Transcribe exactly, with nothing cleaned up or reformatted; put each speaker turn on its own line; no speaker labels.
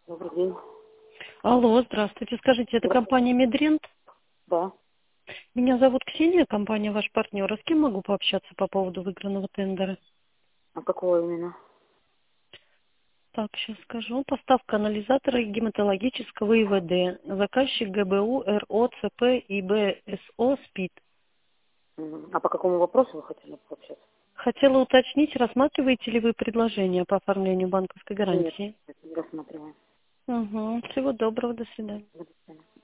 Добрый день.
Алло, здравствуйте. Скажите, это
Здравствуйте.
компания Медрент?
Да.
Меня зовут Ксения, компания ваш партнер. А с кем могу пообщаться по поводу выигранного тендера?
А какого именно?
Так, сейчас скажу. Поставка анализатора гематологического ИВД. Заказчик ГБУ, РО, ЦП и БСО СПИД.
Мгм. А по какому вопросу вы хотели пообщаться?
Хотела уточнить, рассматриваете ли вы предложение по оформлению банковской
Нет,
гарантии?
не рассматриваем.
Угу. Всего доброго, до свидания.
До свидания.